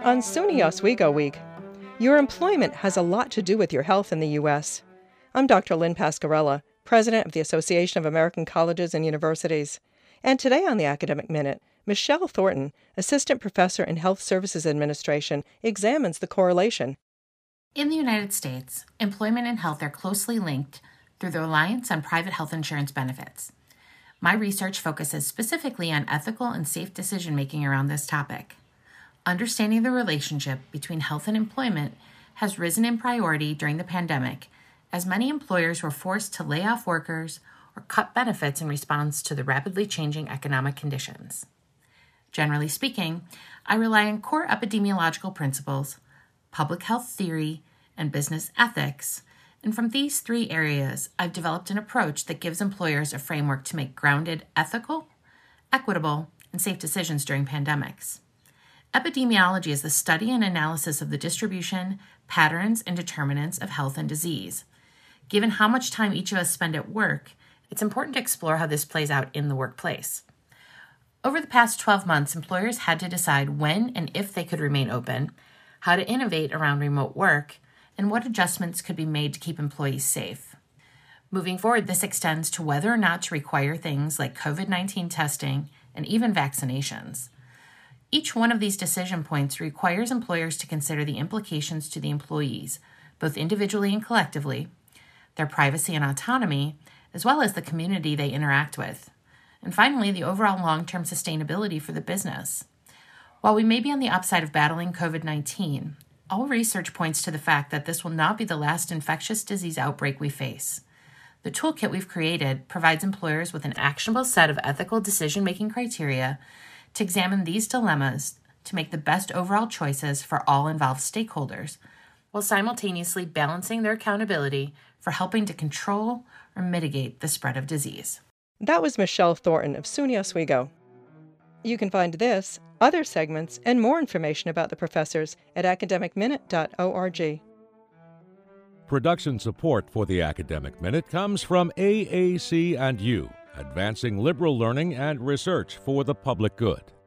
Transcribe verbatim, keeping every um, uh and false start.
On SUNY Oswego Week, your employment has a lot to do with your health in the U S I'm Doctor Lynn Pascarella, President of the Association of American Colleges and Universities. And today on the Academic Minute, Michelle Thornton, Assistant Professor in Health Services Administration, examines the correlation. In the United States, employment and health are closely linked through the reliance on private health insurance benefits. My research focuses specifically on ethical and safe decision-making around this topic. Understanding the relationship between health and employment has risen in priority during the pandemic, as many employers were forced to lay off workers or cut benefits in response to the rapidly changing economic conditions. Generally speaking, I rely on core epidemiological principles, public health theory, and business ethics, and from these three areas, I've developed an approach that gives employers a framework to make grounded, ethical, equitable, and safe decisions during pandemics. Epidemiology is the study and analysis of the distribution, patterns, and determinants of health and disease. Given how much time each of us spend at work, it's important to explore how this plays out in the workplace. Over the past twelve months, employers had to decide when and if they could remain open, how to innovate around remote work, and what adjustments could be made to keep employees safe. Moving forward, this extends to whether or not to require things like COVID nineteen testing and even vaccinations. Each one of these decision points requires employers to consider the implications to the employees, both individually and collectively, their privacy and autonomy, as well as the community they interact with, and finally, the overall long-term sustainability for the business. While we may be on the upside of battling COVID nineteen, all research points to the fact that this will not be the last infectious disease outbreak we face. The toolkit we've created provides employers with an actionable set of ethical decision-making criteria to examine these dilemmas to make the best overall choices for all involved stakeholders, while simultaneously balancing their accountability for helping to control or mitigate the spread of disease. That was Michelle Thornton of SUNY Oswego. You can find this, other segments, and more information about the professors at academic minute dot org. Production support for the Academic Minute comes from A A C and U, advancing liberal learning and research for the public good.